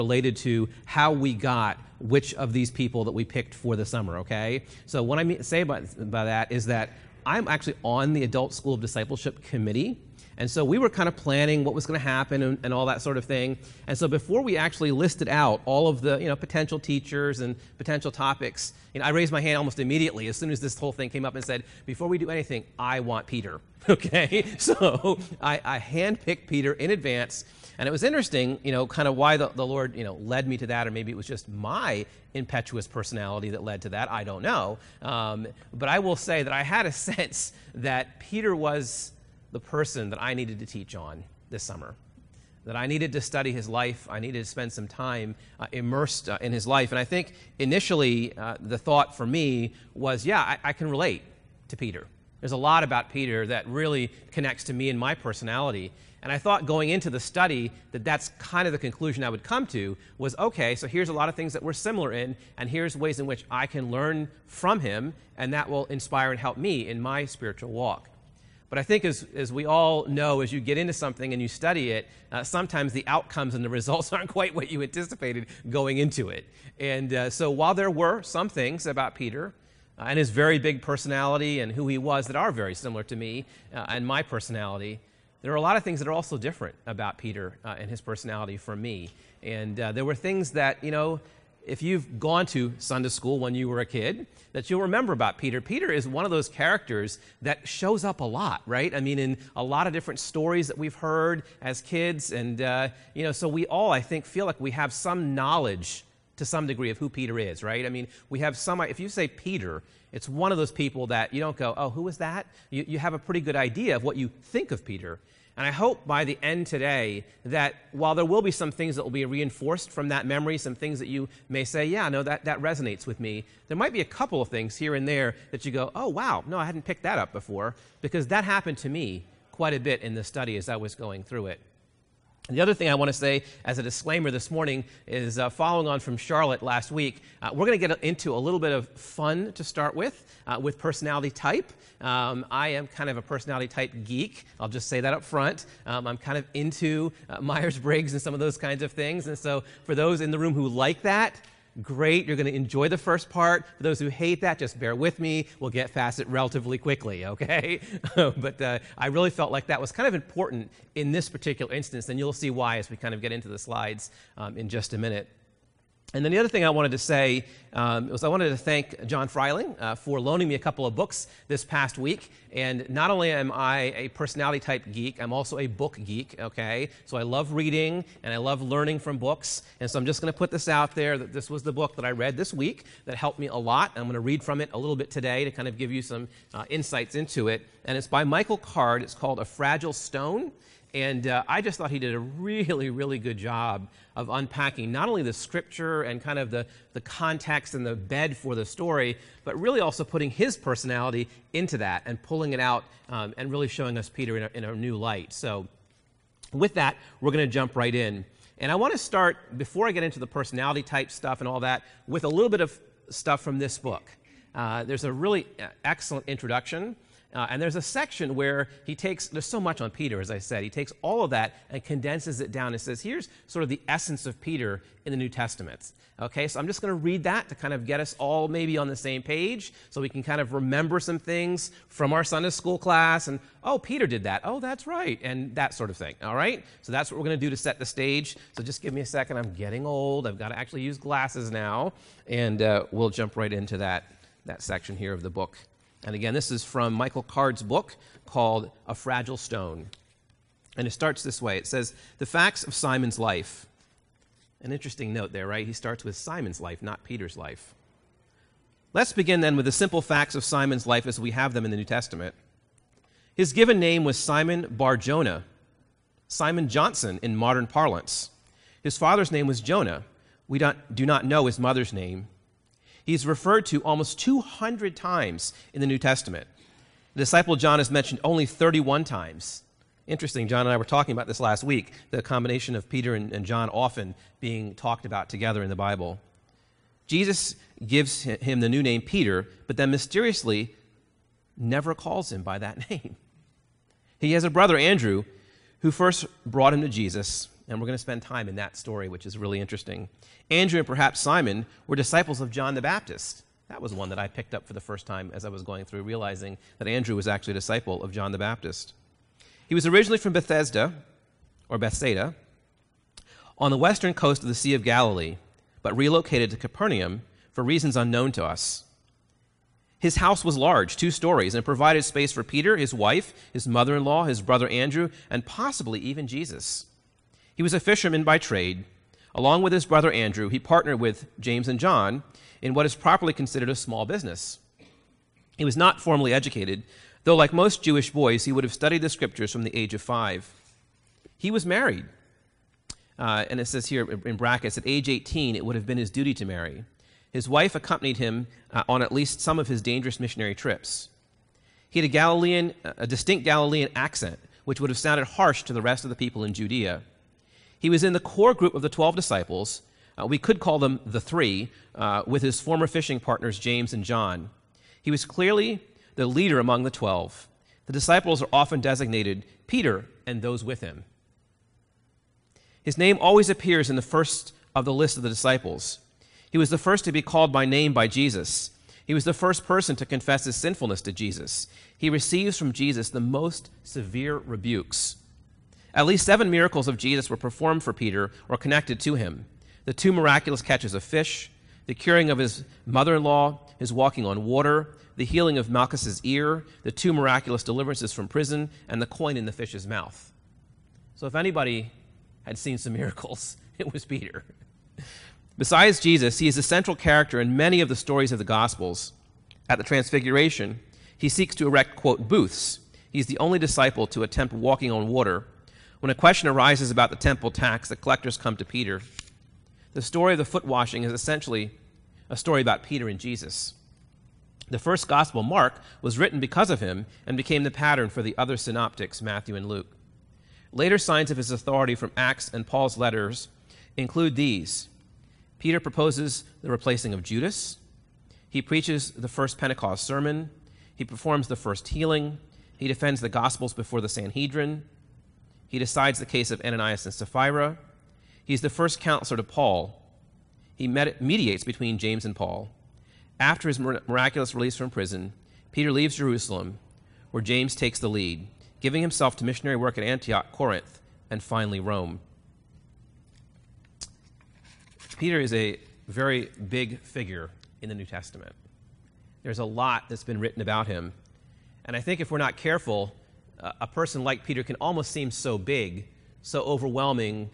related to how we got which of these people that we picked for the summer, okay? So what I say by that is that I'm actually on the Adult School of Discipleship Committee, and so we were kind of planning what was going to happen and all that sort of thing. And so before we actually listed out all of the potential teachers and potential topics, I raised my hand almost immediately as soon as this whole thing came up and said, before we do anything, I want Peter, okay? So I handpicked Peter in advance. And it was interesting, kind of why the Lord, led me to that, or maybe it was just my impetuous personality that led to that. I don't know. But I will say that I had a sense that Peter was the person that I needed to teach on this summer, that I needed to study his life. I needed to spend some time immersed in his life. And I think initially the thought for me was, I can relate to Peter. There's a lot about Peter that really connects to me and my personality. And I thought going into the study that that's kind of the conclusion I would come to was, okay, so here's a lot of things that we're similar in, and here's ways in which I can learn from him, and that will inspire and help me in my spiritual walk. But I think as we all know, as you get into something and you study it, sometimes the outcomes and the results aren't quite what you anticipated going into it. And so while there were some things about Peter and his very big personality and who he was that are very similar to me and my personality, there are a lot of things that are also different about Peter and his personality from me. And there were things that, if you've gone to Sunday school when you were a kid, that you'll remember about Peter. Peter is one of those characters that shows up a lot, right? I mean, in a lot of different stories that we've heard as kids. And, so we all, I think, feel like we have some knowledge to some degree of who Peter is, right? I mean, we have if you say Peter, it's one of those people that you don't go, oh, who is that? You have a pretty good idea of what you think of Peter. And I hope by the end today that while there will be some things that will be reinforced from that memory, some things that you may say, that resonates with me, there might be a couple of things here and there that you go, oh, wow, no, I hadn't picked that up before, because that happened to me quite a bit in the study as I was going through it. The other thing I want to say as a disclaimer this morning is following on from Charlotte last week, we're going to get into a little bit of fun to start with personality type. I am kind of a personality type geek. I'll just say that up front. I'm kind of into Myers-Briggs and some of those kinds of things. And so for those in the room who like that, great, you're going to enjoy the first part. For those who hate that, just bear with me. We'll get past it relatively quickly, okay? But I really felt like that was kind of important in this particular instance, and you'll see why as we kind of get into the slides in just a minute. And then the other thing I wanted to say was I wanted to thank John Freiling for loaning me a couple of books this past week. And not only am I a personality type geek, I'm also a book geek, okay? So I love reading and I love learning from books. And so I'm just going to put this out there that this was the book that I read this week that helped me a lot. I'm going to read from it a little bit today to kind of give you some insights into it. And it's by Michael Card. It's called A Fragile Stone. And I just thought he did a really, really good job of unpacking not only the scripture and kind of the context and the bed for the story, but really also putting his personality into that and pulling it out and really showing us Peter in a new light. So with that, we're going to jump right in. And I want to start, before I get into the personality type stuff and all that, with a little bit of stuff from this book. There's a really excellent introduction. And there's a section where there's so much on Peter, as I said. He takes all of that and condenses it down and says, here's sort of the essence of Peter in the New Testament. Okay, so I'm just going to read that to kind of get us all maybe on the same page so we can kind of remember some things from our Sunday school class and, oh, Peter did that. Oh, that's right, and that sort of thing, all right? So that's what we're going to do to set the stage. So just give me a second. I'm getting old. I've got to actually use glasses now, and we'll jump right into that section here of the book. And again, this is from Michael Card's book called A Fragile Stone. And it starts this way. It says, the facts of Simon's life. An interesting note there, right? He starts with Simon's life, not Peter's life. Let's begin then with the simple facts of Simon's life as we have them in the New Testament. His given name was Simon Bar-Jonah, Simon Johnson in modern parlance. His father's name was Jonah. We do not know his mother's name. He's referred to almost 200 times in the New Testament. The disciple John is mentioned only 31 times. Interesting, John and I were talking about this last week, the combination of Peter and John often being talked about together in the Bible. Jesus gives him the new name Peter, but then mysteriously never calls him by that name. He has a brother, Andrew, who first brought him to Jesus. And we're going to spend time in that story, which is really interesting. Andrew and perhaps Simon were disciples of John the Baptist. That was one that I picked up for the first time as I was going through, realizing that Andrew was actually a disciple of John the Baptist. He was originally from Bethsaida, on the western coast of the Sea of Galilee, but relocated to Capernaum for reasons unknown to us. His house was large, 2 stories, and provided space for Peter, his wife, his mother-in-law, his brother Andrew, and possibly even Jesus. He was a fisherman by trade. Along with his brother Andrew, he partnered with James and John in what is properly considered a small business. He was not formally educated, though like most Jewish boys, he would have studied the scriptures from the age of 5. He was married, and it says here in brackets, at age 18, it would have been his duty to marry. His wife accompanied him on at least some of his dangerous missionary trips. He had a distinct Galilean accent, which would have sounded harsh to the rest of the people in Judea. He was in the core group of the 12 disciples. We could call them the 3, with his former fishing partners, James and John. He was clearly the leader among the 12. The disciples are often designated Peter and those with him. His name always appears in the first of the list of the disciples. He was the first to be called by name by Jesus. He was the first person to confess his sinfulness to Jesus. He receives from Jesus the most severe rebukes. At least 7 miracles of Jesus were performed for Peter or connected to him. The 2 miraculous catches of fish, the curing of his mother-in-law, his walking on water, the healing of Malchus's ear, the 2 miraculous deliverances from prison, and the coin in the fish's mouth. So if anybody had seen some miracles, it was Peter. Besides Jesus, he is a central character in many of the stories of the Gospels. At the Transfiguration, he seeks to erect, quote, booths. He's the only disciple to attempt walking on water. When a question arises about the temple tax, the collectors come to Peter. The story of the foot washing is essentially a story about Peter and Jesus. The first gospel, Mark, was written because of him and became the pattern for the other synoptics, Matthew and Luke. Later signs of his authority from Acts and Paul's letters include these. Peter proposes the replacing of Judas. He preaches the first Pentecost sermon. He performs the first healing. He defends the Gospels before the Sanhedrin. He decides the case of Ananias and Sapphira. He's the first counselor to Paul. He mediates between James and Paul. After his miraculous release from prison, Peter leaves Jerusalem, where James takes the lead, giving himself to missionary work at Antioch, Corinth, and finally Rome. Peter is a very big figure in the New Testament. There's a lot that's been written about him. And I think if we're not careful, a person like Peter can almost seem so big, so overwhelming,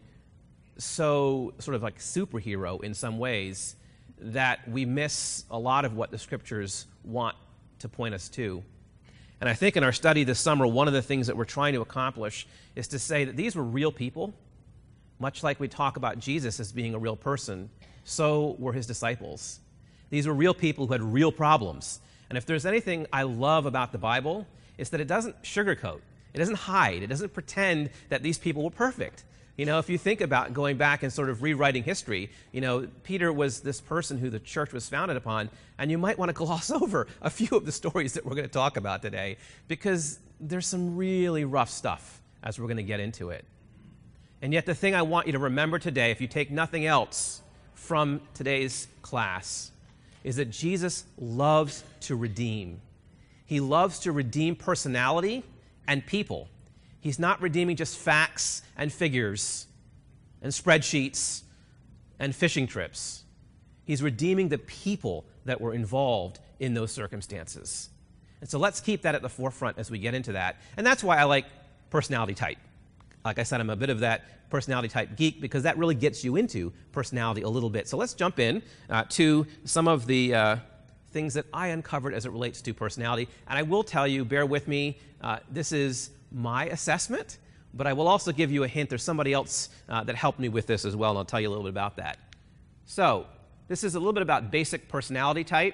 so sort of like superhero in some ways, that we miss a lot of what the scriptures want to point us to. And I think in our study this summer, one of the things that we're trying to accomplish is to say that these were real people. Much like we talk about Jesus as being a real person, so were his disciples. These were real people who had real problems. And if there's anything I love about the Bible, it's that it doesn't sugarcoat. It doesn't hide. It doesn't pretend that these people were perfect. You know, if you think about going back and sort of rewriting history, you know, Peter was this person who the church was founded upon, and you might want to gloss over a few of the stories that we're going to talk about today, because there's some really rough stuff as we're going to get into it. And yet the thing I want you to remember today, if you take nothing else from today's class, is that Jesus loves to redeem. He loves to redeem personality and people. He's not redeeming just facts and figures and spreadsheets and fishing trips. He's redeeming the people that were involved in those circumstances. And so let's keep that at the forefront as we get into that. And that's why I like personality type. Like I said, I'm a bit of that personality type geek because that really gets you into personality a little bit. So let's jump in to some of the things that I uncovered as it relates to personality. And I will tell you, bear with me, this is my assessment, but I will also give you a hint. There's somebody else that helped me with this as well, and I'll tell you a little bit about that. So this is a little bit about basic personality type.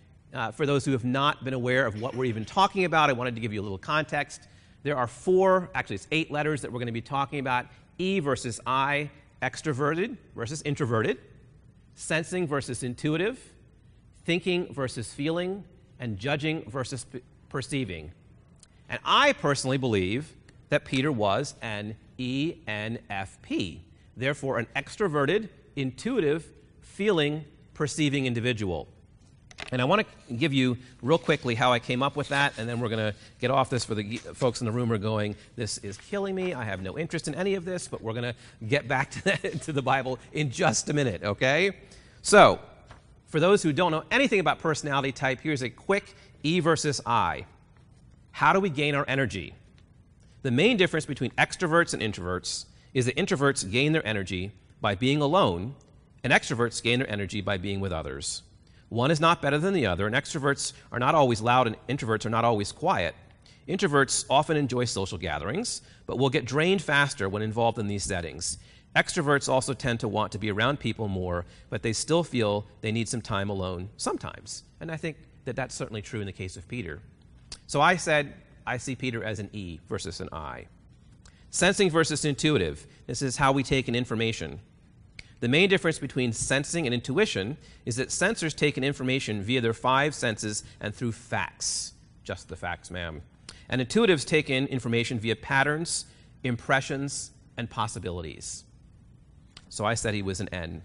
For those who have not been aware of what we're even talking about, I wanted to give you a little context. There are 4, actually it's 8 letters that we're going to be talking about. E versus I, extroverted versus introverted, sensing versus intuitive, thinking versus feeling, and judging versus perceiving. And I personally believe that Peter was an ENFP. therefore an extroverted, intuitive, feeling, perceiving individual. And I want to give you real quickly how I came up with that, and then we're going to get off this for the folks in the room who are going, this is killing me, I have no interest in any of this, but we're going to get back to the Bible in just a minute, okay? So, for those who don't know anything about personality type, here's a quick E versus I. How do we gain our energy? The main difference between extroverts and introverts is that introverts gain their energy by being alone, and extroverts gain their energy by being with others. One is not better than the other, and extroverts are not always loud and introverts are not always quiet. Introverts often enjoy social gatherings, but will get drained faster when involved in these settings. Extroverts also tend to want to be around people more, but they still feel they need some time alone sometimes. And I think that that's certainly true in the case of Peter. So I said I see Peter as an E versus an I. Sensing versus intuitive. This is how we take in information. The main difference between sensing and intuition is that sensors take in information via their 5 senses and through facts. Just the facts, ma'am. And intuitives take in information via patterns, impressions, and possibilities. So I said he was an N.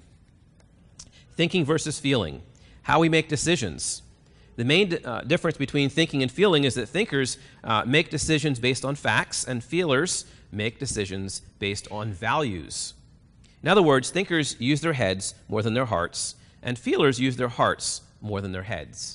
Thinking versus feeling. How we make decisions. The main difference between thinking and feeling is that thinkers make decisions based on facts, and feelers make decisions based on values. In other words, thinkers use their heads more than their hearts, and feelers use their hearts more than their heads.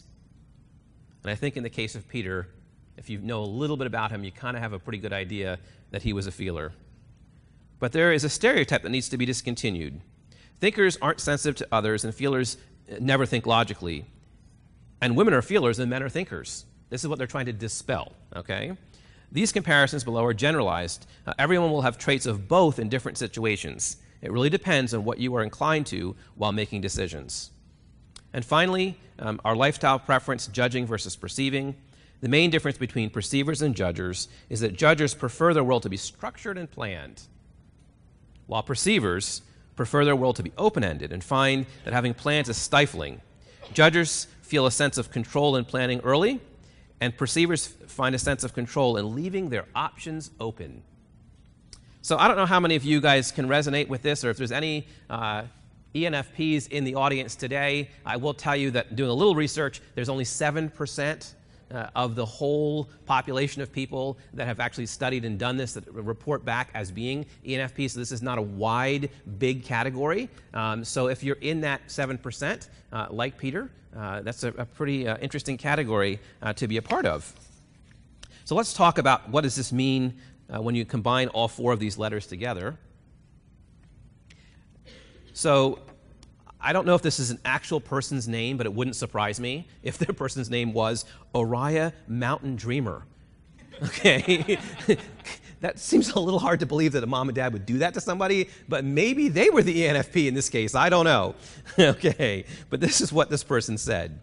And I think in the case of Peter, if you know a little bit about him, you kind of have a pretty good idea that he was a feeler. But there is a stereotype that needs to be discontinued. Thinkers aren't sensitive to others, and feelers never think logically. And women are feelers and men are thinkers. This is what they're trying to dispel, okay? These comparisons below are generalized. Everyone will have traits of both in different situations. It really depends on what you are inclined to while making decisions. And finally, our lifestyle preference, judging versus perceiving. The main difference between perceivers and judgers is that judgers prefer their world to be structured and planned, while perceivers prefer their world to be open-ended and find that having plans is stifling. Judgers feel a sense of control in planning early, and perceivers find a sense of control in leaving their options open. So I don't know how many of you guys can resonate with this, or if there's any ENFPs in the audience today. I will tell you that doing a little research, there's only 7% of the whole population of people that have actually studied and done this that report back as being ENFP. So this is not a wide, big category. So if you're in that 7%, like Peter, that's a pretty interesting category to be a part of. So let's talk about what does this mean when you combine all 4 of these letters together. So I don't know if this is an actual person's name, but it wouldn't surprise me if their person's name was Oriah Mountain Dreamer. Okay? That seems a little hard to believe that a mom and dad would do that to somebody, but maybe they were the ENFP in this case. I don't know. Okay, but this is what this person said.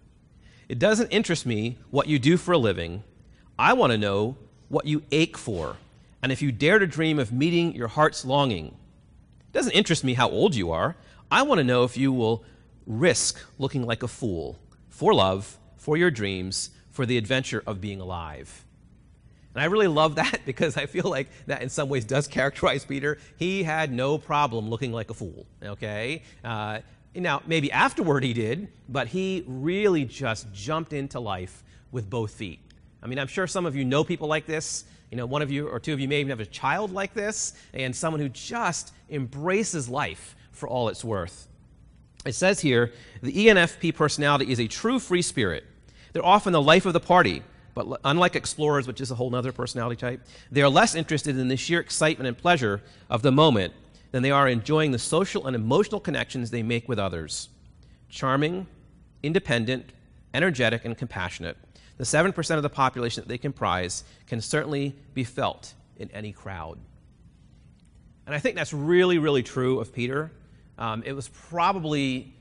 It doesn't interest me what you do for a living. I want to know what you ache for, and if you dare to dream of meeting your heart's longing. It doesn't interest me how old you are. I want to know if you will risk looking like a fool for love, for your dreams, for the adventure of being alive. And I really love that because I feel like that in some ways does characterize Peter. He had no problem looking like a fool, okay? Now, maybe afterward he did, but he really just jumped into life with both feet. I mean, I'm sure some of you know people like this. You know, one of you or two of you may even have a child like this, and someone who just embraces life for all it's worth. It says here, the ENFP personality is a true free spirit. They're often the life of the party, but unlike explorers, which is a whole other personality type, they are less interested in the sheer excitement and pleasure of the moment than they are enjoying the social and emotional connections they make with others. Charming, independent, energetic, and compassionate. The 7% of the population that they comprise can certainly be felt in any crowd. And I think that's really, really true of Peter. It was probably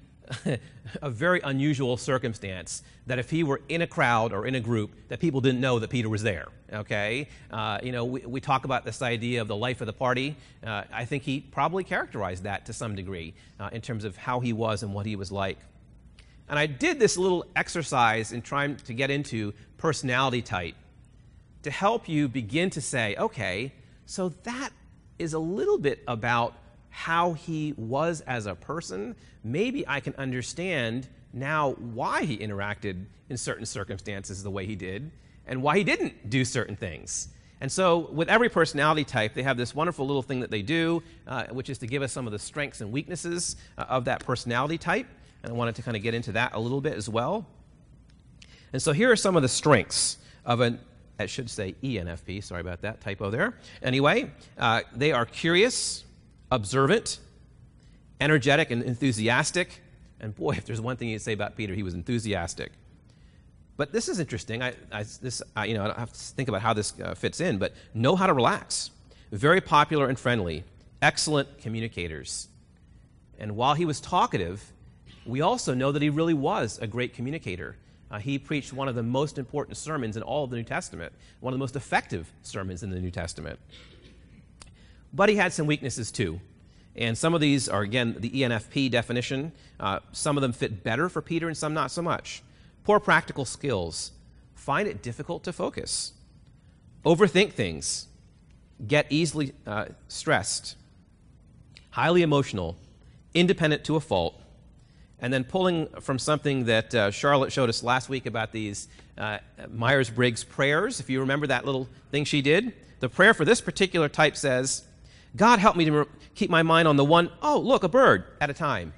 a very unusual circumstance that if he were in a crowd or in a group, that people didn't know that Peter was there, okay? We talk about this idea of the life of the party. I think he probably characterized that to some degree in terms of how he was and what he was like. And I did this little exercise in trying to get into personality type to help you begin to say, okay, so that is a little bit about how he was as a person, maybe I can understand now why he interacted in certain circumstances the way he did and why he didn't do certain things. And so with every personality type, they have this wonderful little thing that they do, which is to give us some of the strengths and weaknesses of that personality type. And I wanted to kind of get into that a little bit as well. And so here are some of the strengths of I should say ENFP, sorry about that typo there. Anyway, they are curious, observant, energetic, and enthusiastic. And boy, if there's one thing you'd say about Peter, he was enthusiastic. But this is interesting. I don't have to think about how this fits in, but know how to relax. Very popular and friendly. Excellent communicators. And while he was talkative, we also know that he really was a great communicator. He preached one of the most important sermons in all of the New Testament, one of the most effective sermons in the New Testament. But he had some weaknesses too. And some of these are, again, the ENFP definition. Some of them fit better for Peter and some not so much. Poor practical skills. Find it difficult to focus. Overthink things. Get easily stressed. Highly emotional. Independent to a fault. And then pulling from something that Charlotte showed us last week about these Myers-Briggs prayers, if you remember that little thing she did, the prayer for this particular type says, God, help me to keep my mind on the one, oh, look, a bird at a time.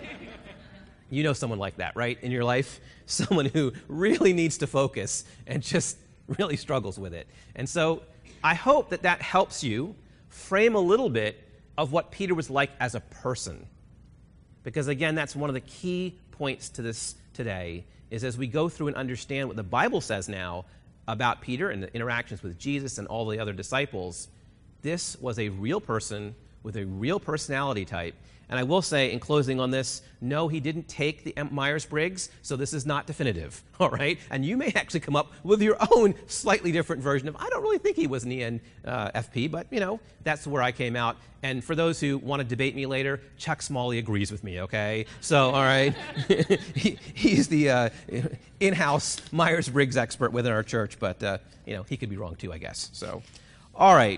You know someone like that, right, in your life? Someone who really needs to focus and just really struggles with it. And so I hope that that helps you frame a little bit of what Peter was like as a person. Because, again, that's one of the key points to this today, is as we go through and understand what the Bible says now about Peter and the interactions with Jesus and all the other disciples, this was a real person with a real personality type. And I will say, in closing on this, no, he didn't take the Myers-Briggs, so this is not definitive, all right? And you may actually come up with your own slightly different version of, I don't really think he was an ENFP, but, that's where I came out. And for those who want to debate me later, Chuck Smalley agrees with me, okay? So, all right, he's the in-house Myers-Briggs expert within our church, but, he could be wrong too, I guess. So, all right.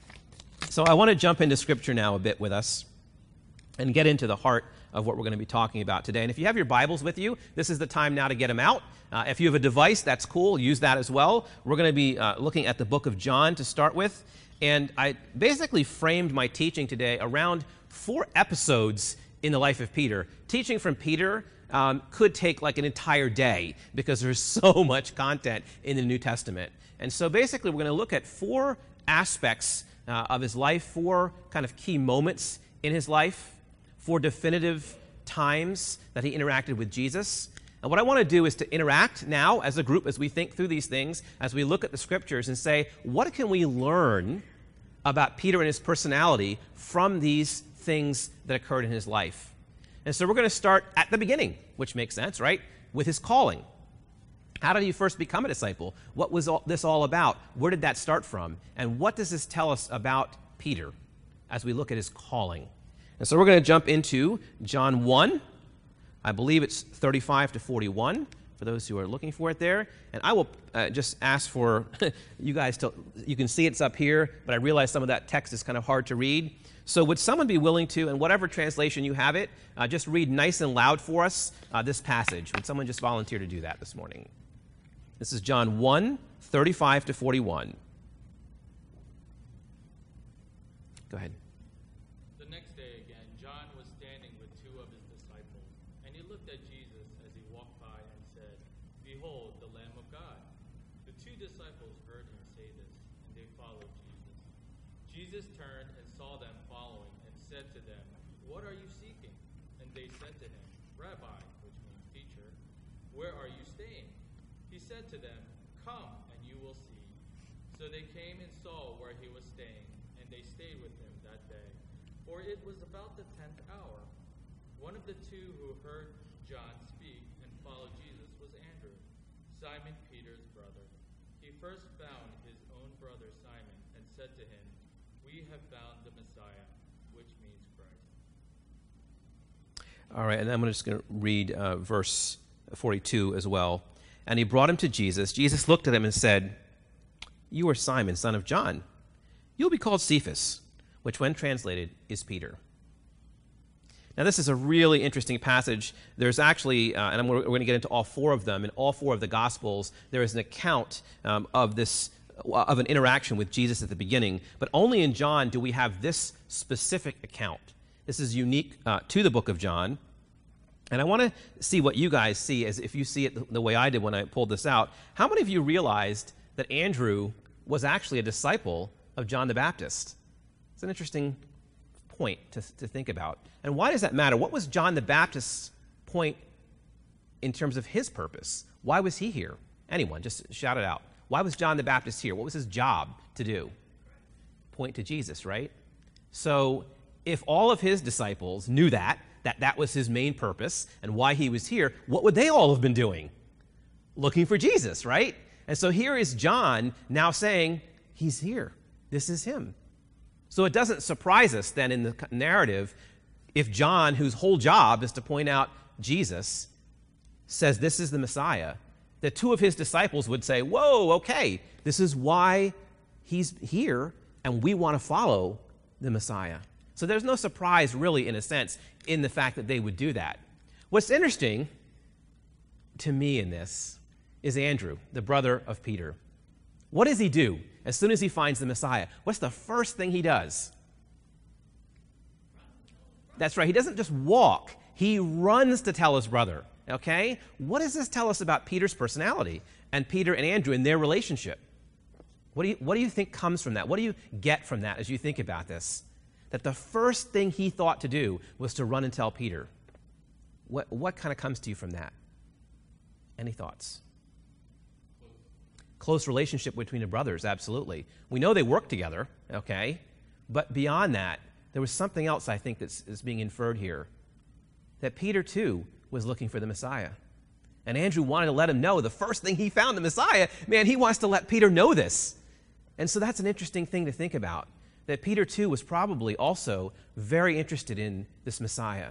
So I want to jump into Scripture now a bit with us and get into the heart of what we're going to be talking about today. And if you have your Bibles with you, this is the time now to get them out. If you have a device, that's cool. Use that as well. We're going to be looking at the book of John to start with. And I basically framed my teaching today around 4 episodes in the life of Peter. Teaching from Peter could take like an entire day because there's so much content in the New Testament. And so basically we're going to look at 4 aspects of his life, 4 kind of key moments in his life, 4 definitive times that he interacted with Jesus. And what I want to do is to interact now as a group as we think through these things, as we look at the Scriptures and say, what can we learn about Peter and his personality from these things that occurred in his life? And so we're going to start at the beginning, which makes sense, right? With his calling. How did he first become a disciple? What was this all about? Where did that start from? And what does this tell us about Peter as we look at his calling? And so we're going to jump into John 1. I believe it's 35 to 41 for those who are looking for it there. And I will just ask for you guys to, you can see it's up here, but I realize some of that text is kind of hard to read. So would someone be willing to, in whatever translation you have it, just read nice and loud for us this passage? Would someone just volunteer to do that this morning? This is John 1, 35 to 41. Go ahead. The next day again, John was standing with 2 of his disciples, and he looked at Jesus as he walked by and said, "Behold, the Lamb of God." The 2 disciples heard him say this, and they followed Jesus. Jesus turned and saw them following and said to them, "What are you seeking?" And they said to him, "Rabbi," which means teacher, "where are you staying?" He said to them, "Come, and you will see." So they came and saw where he was staying, and they stayed with him that day. For it was about the 10th hour. One of the 2 who heard John speak and followed Jesus was Andrew, Simon Peter's brother. He first found his own brother Simon and said to him, "We have found the Messiah," which means Christ. All right, and I'm just going to read verse 42 as well. And he brought him to Jesus. Jesus looked at him and said, "You are Simon, son of John. You'll be called Cephas," which when translated is Peter. Now, this is a really interesting passage. There's actually, and we're going to get into all four of them. In all four of the Gospels, there is an account of an interaction with Jesus at the beginning. But only in John do we have this specific account. This is unique to the book of John. And I want to see what you guys see, as if you see it the way I did when I pulled this out. How many of you realized that Andrew was actually a disciple of John the Baptist? It's an interesting point to think about. And why does that matter? What was John the Baptist's point in terms of his purpose? Why was he here? Anyone, just shout it out. Why was John the Baptist here? What was his job to do? Point to Jesus, right? So if all of his disciples knew that was his main purpose and why he was here, what would they all have been doing? Looking for Jesus, right? And so here is John now saying, he's here. This is him. So it doesn't surprise us then in the narrative if John, whose whole job is to point out Jesus, says this is the Messiah, that two of his disciples would say, whoa, okay, this is why he's here, and we want to follow the Messiah. So there's no surprise, really, in a sense, in the fact that they would do that. What's interesting to me in this is Andrew, the brother of Peter. What does he do as soon as he finds the Messiah? What's the first thing he does? That's right. He doesn't just walk. He runs to tell his brother, okay? What does this tell us about Peter's personality and Peter and Andrew and their relationship? What do you think comes from that? What do you get from that as you think about this? That the first thing he thought to do was to run and tell Peter. What kind of comes to you from that? Any thoughts? Close relationship between the brothers, absolutely. We know they work together, okay? But beyond that, there was something else I think that's being inferred here. That Peter, too, was looking for the Messiah. And Andrew wanted to let him know the first thing he found the Messiah, man, he wants to let Peter know this. And so that's an interesting thing to think about. That Peter, too, was probably also very interested in this Messiah.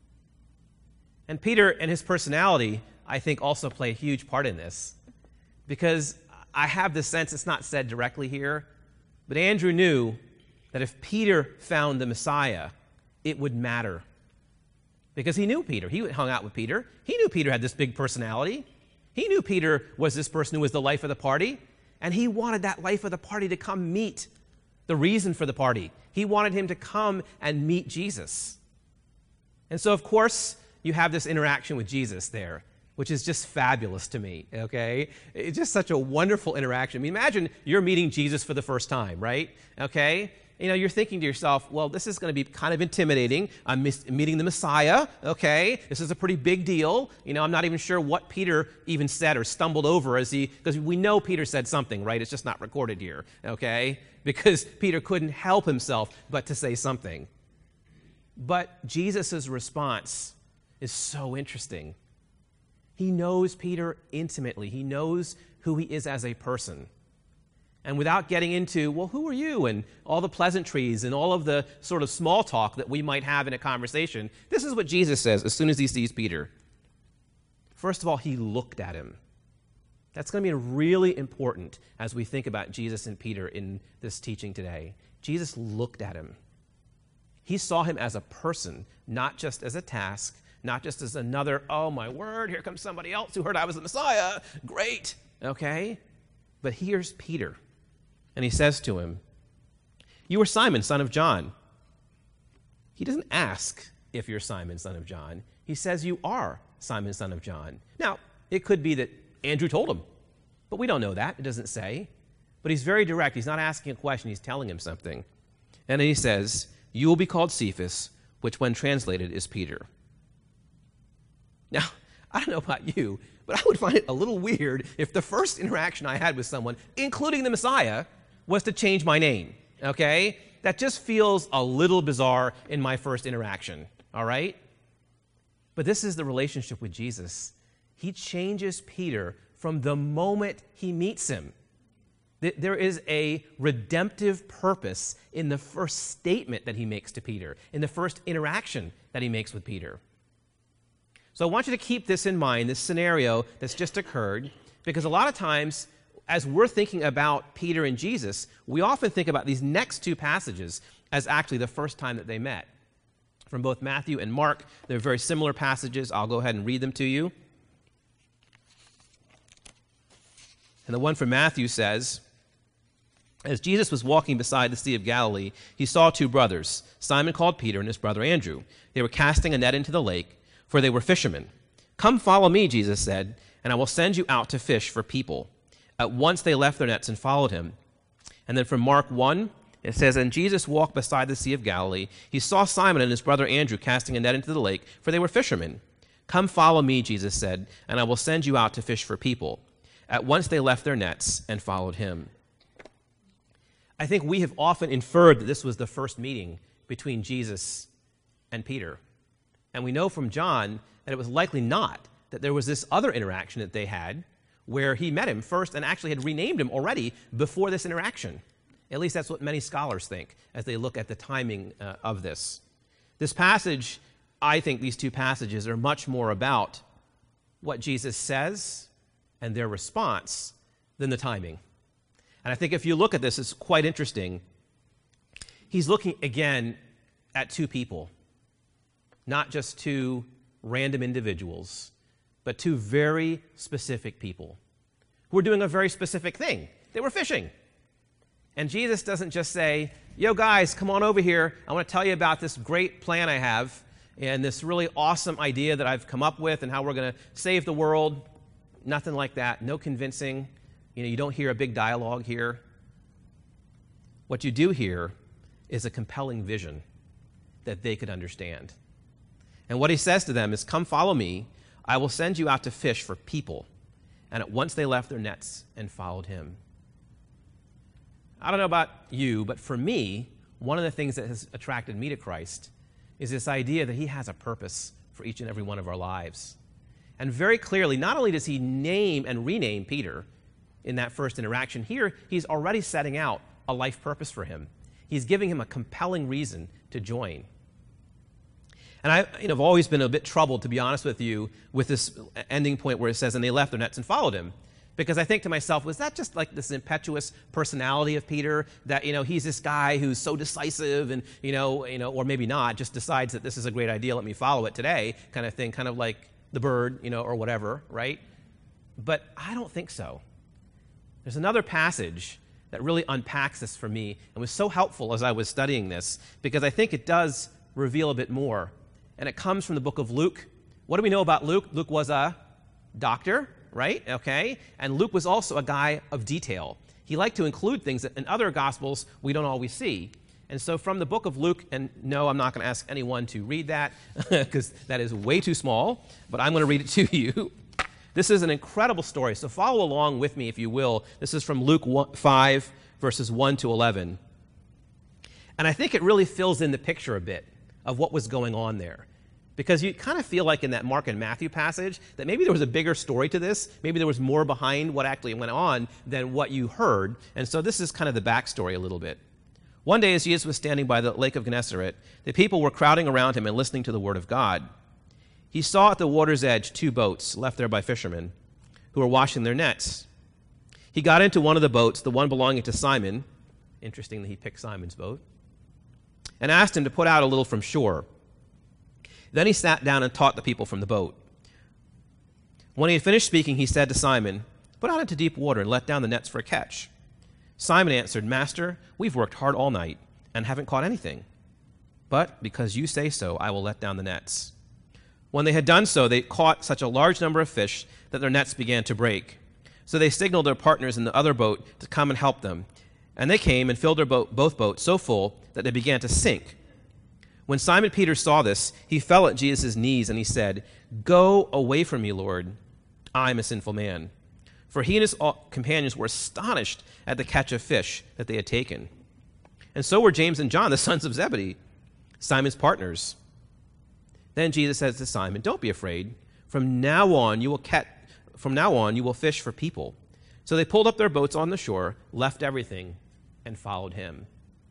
And Peter and his personality, I think, also play a huge part in this. Because I have this sense, it's not said directly here, but Andrew knew that if Peter found the Messiah, it would matter. Because he knew Peter. He hung out with Peter. He knew Peter had this big personality. He knew Peter was this person who was the life of the party. And he wanted that life of the party to come meet the reason for the party. He wanted him to come and meet Jesus. And so, of course, you have this interaction with Jesus there, which is just fabulous to me, okay? It's just such a wonderful interaction. I mean, imagine you're meeting Jesus for the first time, right? Okay? You know, you're thinking to yourself, well, this is going to be kind of intimidating. I'm meeting the Messiah, okay? This is a pretty big deal. You know, I'm not even sure what Peter even said or stumbled over because we know Peter said something, right? It's just not recorded here, okay? Because Peter couldn't help himself but to say something. But Jesus' response is so interesting. He knows Peter intimately. He knows who he is as a person. And without getting into, well, who are you? And all the pleasantries and all of the sort of small talk that we might have in a conversation, this is what Jesus says as soon as he sees Peter. First of all, he looked at him. That's going to be really important as we think about Jesus and Peter in this teaching today. Jesus looked at him. He saw him as a person, not just as a task, not just as another, oh my word, here comes somebody else who heard I was the Messiah. Great, okay? But here's Peter. And he says to him, you are Simon, son of John. He doesn't ask if you're Simon, son of John. He says you are Simon, son of John. Now, it could be that Andrew told him, but we don't know that. It doesn't say. But he's very direct. He's not asking a question. He's telling him something. And then he says, you will be called Cephas, which when translated is Peter. Now, I don't know about you, but I would find it a little weird if the first interaction I had with someone, including the Messiah, was to change my name, okay? That just feels a little bizarre in my first interaction, all right? But this is the relationship with Jesus. He changes Peter from the moment he meets him. There is a redemptive purpose in the first statement that he makes to Peter, in the first interaction that he makes with Peter. So I want you to keep this in mind, this scenario that's just occurred, because a lot of times, as we're thinking about Peter and Jesus, we often think about these next two passages as actually the first time that they met. from both Matthew and Mark. They're very similar passages. I'll go ahead and read them to you. And the one from Matthew says, as Jesus was walking beside the Sea of Galilee, he saw two brothers, Simon called Peter and his brother Andrew. They were casting a net into the lake, for they were fishermen. Come follow me, Jesus said, and I will send you out to fish for people. At once they left their nets and followed him. And then from Mark 1, it says, and Jesus walked beside the Sea of Galilee. He saw Simon and his brother Andrew casting a net into the lake, for they were fishermen. Come follow me, Jesus said, and I will send you out to fish for people. At once they left their nets and followed him. I think we have often inferred that this was the first meeting between Jesus and Peter. And we know from John that it was likely not, that there was this other interaction that they had where he met him first and actually had renamed him already before this interaction. At least that's what many scholars think as they look at the timing of this. This passage, I think these two passages are much more about what Jesus says and their response than the timing. And I think if you look at this, it's quite interesting. He's looking again at two people, not just two random individuals, but two very specific people who were doing a very specific thing. They were fishing. And Jesus doesn't just say, yo guys, come on over here. I want to tell you about this great plan I have and this really awesome idea that I've come up with and how we're going to save the world. Nothing like that. No convincing. You don't hear a big dialogue here. What you do hear is a compelling vision that they could understand. And what he says to them is, come follow me. I will send you out to fish for people. And at once they left their nets and followed him. I don't know about you, but for me, one of the things that has attracted me to Christ is this idea that he has a purpose for each and every one of our lives. And very clearly, not only does he name and rename Peter in that first interaction, here he's already setting out a life purpose for him. He's giving him a compelling reason to join. And I've always been a bit troubled, to be honest with you, with this ending point where it says, and they left their nets and followed him. Because I think to myself, was that just like this impetuous personality of Peter that, he's this guy who's so decisive and, or maybe not, just decides that this is a great idea, let me follow it today, kind of thing, kind of like the bird, or whatever, right? But I don't think so. There's another passage that really unpacks this for me and was so helpful as I was studying this because I think it does reveal a bit more. And it comes from the book of Luke. What do we know about Luke? Luke was a doctor, right? Okay. And Luke was also a guy of detail. He liked to include things that in other Gospels we don't always see. And so from the book of Luke, and no, I'm not going to ask anyone to read that because that is way too small, but I'm going to read it to you. This is an incredible story, so follow along with me if you will. This is from Luke 5, verses 1 to 11. And I think it really fills in the picture a bit of what was going on there. Because you kind of feel like in that Mark and Matthew passage that maybe there was a bigger story to this. Maybe there was more behind what actually went on than what you heard. And so this is kind of the backstory a little bit. One day as Jesus was standing by the lake of Gennesaret, the people were crowding around him and listening to the word of God. He saw at the water's edge 2 boats left there by fishermen who were washing their nets. He got into one of the boats, the one belonging to Simon. Interesting that he picked Simon's boat. And asked him to put out a little from shore. Then he sat down and taught the people from the boat. When he had finished speaking, he said to Simon, "Put out into deep water and let down the nets for a catch." Simon answered, "Master, we've worked hard all night and haven't caught anything. But because you say so, I will let down the nets." When they had done so, they caught such a large number of fish that their nets began to break. So they signaled their partners in the other boat to come and help them. And they came and filled their both boats so full that they began to sink. When Simon Peter saw this, he fell at Jesus' knees and he said, "Go away from me, Lord. I am a sinful man." For he and his companions were astonished at the catch of fish that they had taken. And so were James and John, the sons of Zebedee, Simon's partners. Then Jesus says to Simon, "Don't be afraid. From now on you will fish for people." So they pulled up their boats on the shore, left everything, and followed him.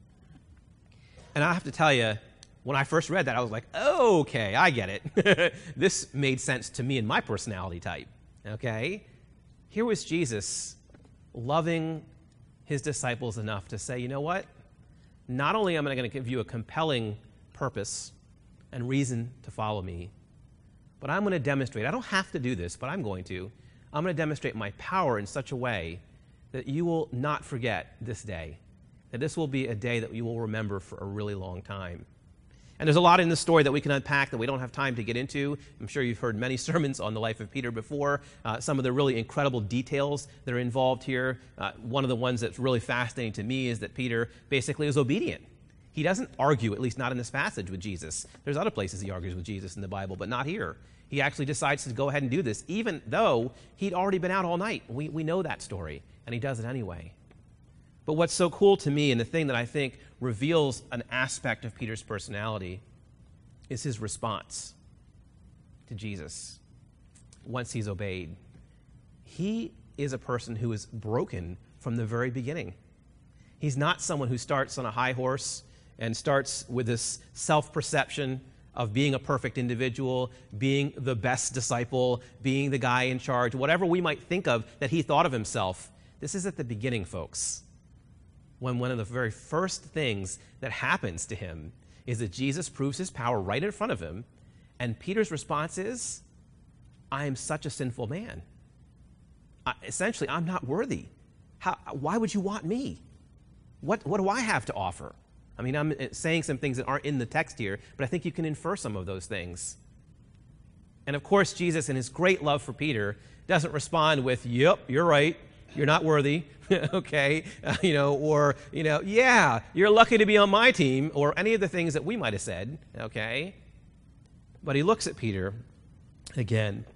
And I have to tell you, when I first read that, I was like, oh, okay, I get it. This made sense to me and my personality type, okay? Here was Jesus loving his disciples enough to say, you know what? Not only am I going to give you a compelling purpose and reason to follow me. But I'm going to demonstrate, I don't have to do this, but I'm going to demonstrate my power in such a way that you will not forget this day, that this will be a day that you will remember for a really long time. And there's a lot in this story that we can unpack that we don't have time to get into. I'm sure you've heard many sermons on the life of Peter before. Some of the really incredible details that are involved here. One of the ones that's really fascinating to me is that Peter basically is obedient. He doesn't argue, at least not in this passage, with Jesus. There's other places he argues with Jesus in the Bible, but not here. He actually decides to go ahead and do this, even though he'd already been out all night. We know that story, and he does it anyway. But what's so cool to me, and the thing that I think reveals an aspect of Peter's personality, is his response to Jesus once he's obeyed. He is a person who is broken from the very beginning. He's not someone who starts on a high horse and starts with this self-perception of being a perfect individual, being the best disciple, being the guy in charge, whatever we might think of that he thought of himself. This is at the beginning, folks, when one of the very first things that happens to him is that Jesus proves his power right in front of him, and Peter's response is, I am such a sinful man. Essentially, I'm not worthy. Why would you want me? What do I have to offer? I mean, I'm saying some things that aren't in the text here, but I think you can infer some of those things. And of course, Jesus, in his great love for Peter, doesn't respond with, yep, you're right, you're not worthy, okay, yeah, you're lucky to be on my team, or any of the things that we might have said, okay? But he looks at Peter again,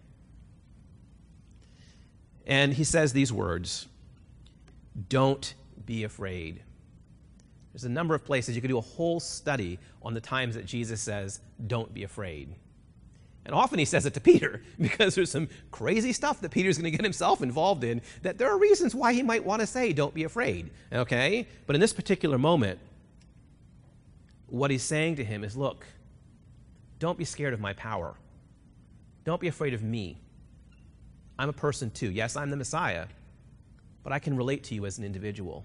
and he says these words, don't be afraid. There's a number of places you could do a whole study on the times that Jesus says, don't be afraid. And often he says it to Peter because there's some crazy stuff that Peter's going to get himself involved in that there are reasons why he might want to say, don't be afraid, okay? But in this particular moment, what he's saying to him is, look, don't be scared of my power. Don't be afraid of me. I'm a person too. Yes, I'm the Messiah, but I can relate to you as an individual.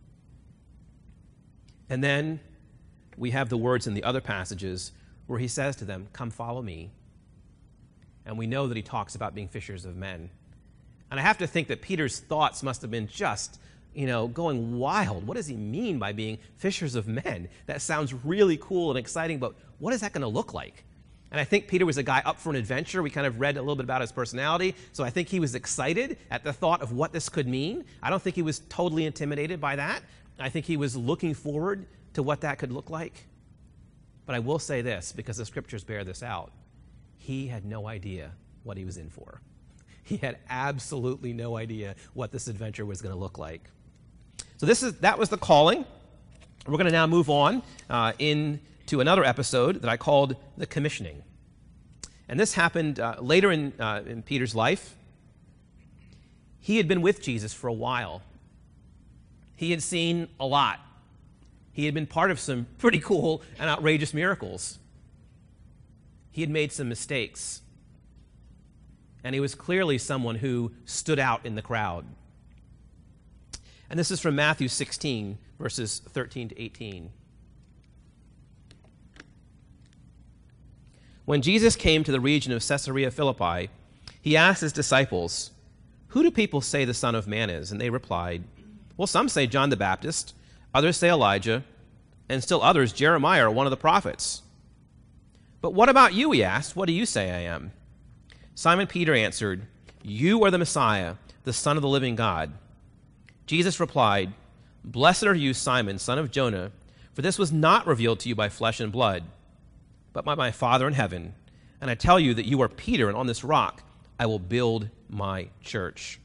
And then we have the words in the other passages where he says to them, come follow me. And we know that he talks about being fishers of men. And I have to think that Peter's thoughts must have been just, going wild. What does he mean by being fishers of men? That sounds really cool and exciting, but what is that going to look like? And I think Peter was a guy up for an adventure. We kind of read a little bit about his personality. So I think he was excited at the thought of what this could mean. I don't think he was totally intimidated by that. I think he was looking forward to what that could look like. But I will say this, because the scriptures bear this out. He had no idea what he was in for. He had absolutely no idea what this adventure was going to look like. So that was the calling. We're going to now move on into another episode that I called the commissioning. And this happened later in Peter's life. He had been with Jesus for a while. He had seen a lot. He had been part of some pretty cool and outrageous miracles. He had made some mistakes. And he was clearly someone who stood out in the crowd. And this is from Matthew 16, verses 13 to 18. When Jesus came to the region of Caesarea Philippi, he asked his disciples, who do people say the Son of Man is? And they replied, well, some say John the Baptist, others say Elijah, and still others Jeremiah or one of the prophets. But what about you, he asked, what do you say I am? Simon Peter answered, you are the Messiah, the Son of the living God. Jesus replied, blessed are you, Simon, son of Jonah, for this was not revealed to you by flesh and blood, but by my Father in heaven. And I tell you that you are Peter, and on this rock I will build my church.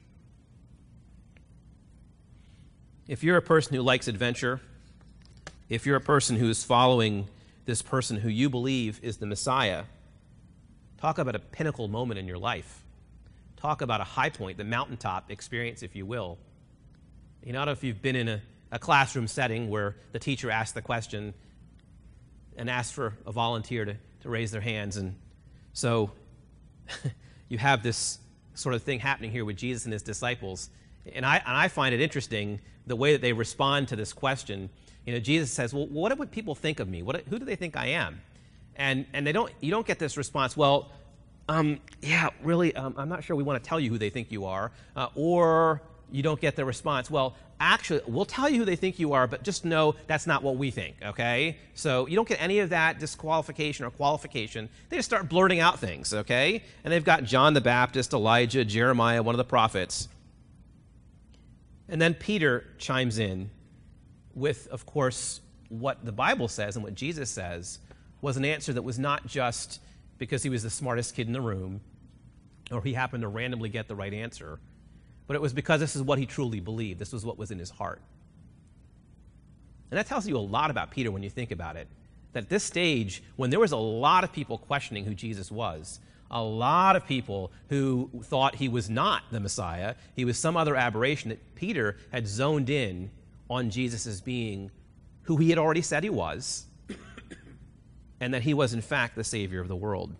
If you're a person who likes adventure, if you're a person who is following this person who you believe is the Messiah, talk about a pinnacle moment in your life. Talk about a high point, the mountaintop experience, if you will. You know, if you've been in a classroom setting where the teacher asks the question and asks for a volunteer to raise their hands. And so you have this sort of thing happening here with Jesus and his disciples. And I find it interesting the way that they respond to this question. You know, Jesus says, well, what would people think of me? Who do they think I am? And you don't get this response, well, yeah, really, I'm not sure we want to tell you who they think you are. Or you don't get the response, well, actually, we'll tell you who they think you are, but just know that's not what we think, okay? So you don't get any of that disqualification or qualification. They just start blurting out things, okay? And they've got John the Baptist, Elijah, Jeremiah, one of the prophets. And then Peter chimes in with, of course, what the Bible says and what Jesus says was an answer that was not just because he was the smartest kid in the room or he happened to randomly get the right answer, but it was because this is what he truly believed. This was what was in his heart. And that tells you a lot about Peter when you think about it. That at this stage, when there was a lot of people questioning who Jesus was, a lot of people who thought he was not the Messiah, he was some other aberration, that Peter had zoned in on Jesus as being who he had already said he was, and that he was, in fact, the Savior of the world.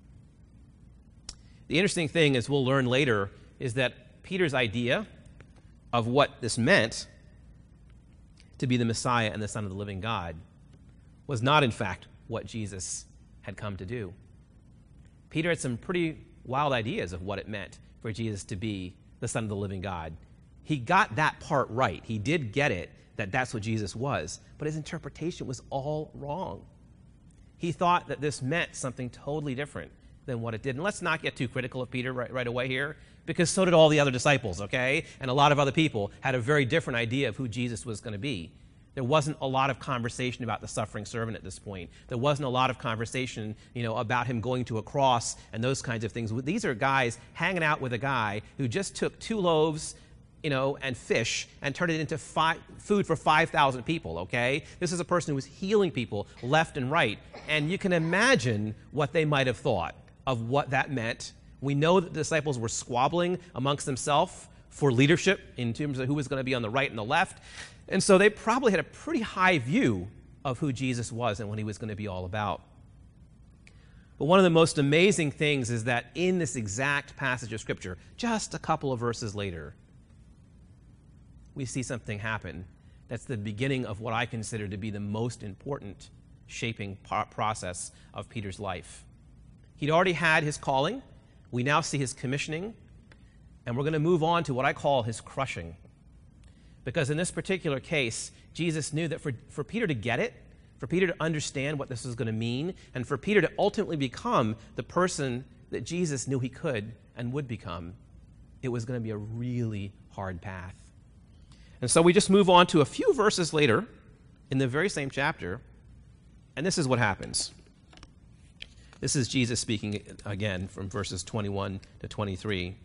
The interesting thing, as we'll learn later, is that Peter's idea of what this meant to be the Messiah and the Son of the living God was not, in fact, what Jesus had come to do. Peter had some pretty wild ideas of what it meant for Jesus to be the Son of the living God. He got that part right. He did get it, that that's what Jesus was, but his interpretation was all wrong. He thought that this meant something totally different than what it did. And let's not get too critical of Peter right away here, because so did all the other disciples, okay? And a lot of other people had a very different idea of who Jesus was going to be. There wasn't a lot of conversation about the suffering servant at this point. There wasn't a lot of conversation, about him going to a cross and those kinds of things. These are guys hanging out with a guy who just took 2 loaves, and fish and turned it into food for 5,000 people, okay? This is a person who was healing people left and right. And you can imagine what they might have thought of what that meant. We know that the disciples were squabbling amongst themselves for leadership in terms of who was going to be on the right and the left. And so they probably had a pretty high view of who Jesus was and what he was going to be all about. But one of the most amazing things is that in this exact passage of Scripture, just a couple of verses later, we see something happen that's the beginning of what I consider to be the most important shaping process of Peter's life. He'd already had his calling. We now see his commissioning. And we're going to move on to what I call his crushing. Because in this particular case, Jesus knew that for Peter to get it, for Peter to understand what this was going to mean, and for Peter to ultimately become the person that Jesus knew he could and would become, it was going to be a really hard path. And so we just move on to a few verses later in the very same chapter, and this is what happens. This is Jesus speaking again from verses 21 to 23.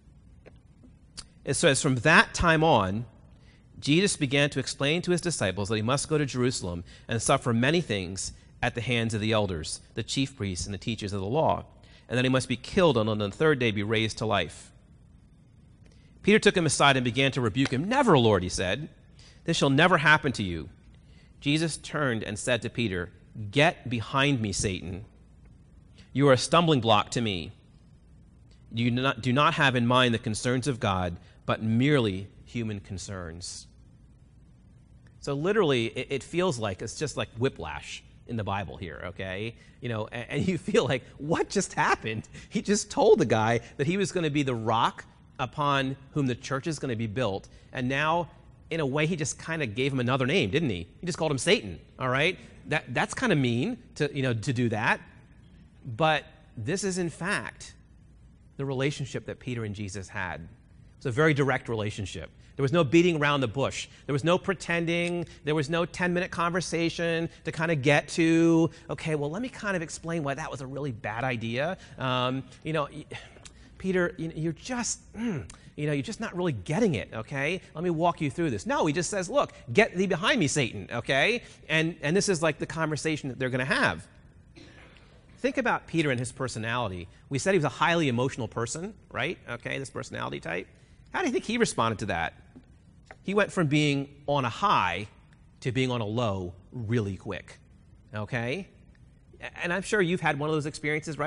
It says, "From that time on, Jesus began to explain to his disciples that he must go to Jerusalem and suffer many things at the hands of the elders, the chief priests, and the teachers of the law, and that he must be killed and on the 3rd day be raised to life." Peter took him aside and began to rebuke him. "Never, Lord," he said. "This shall never happen to you." Jesus turned and said to Peter, "Get behind me, Satan. You are a stumbling block to me. You do not have in mind the concerns of God, but merely human concerns." So literally, it feels like it's just like whiplash in the Bible here, okay? And you feel like, what just happened? He just told the guy that he was going to be the rock upon whom the church is going to be built, and now, in a way, he just kind of gave him another name, didn't he? He just called him Satan, all right? That's kind of mean to do that, but this is, in fact, the relationship that Peter and Jesus had. It's a very direct relationship. There was no beating around the bush. There was no pretending. There was no 10-minute conversation to kind of get to, okay, well, let me kind of explain why that was a really bad idea. Peter, you're just not really getting it, okay? Let me walk you through this. No, he just says, look, get thee behind me, Satan, okay? And this is like the conversation that they're going to have. Think about Peter and his personality. We said he was a highly emotional person, right? Okay, this personality type. How do you think he responded to that? He went from being on a high to being on a low really quick, okay? And I'm sure you've had one of those experiences, right?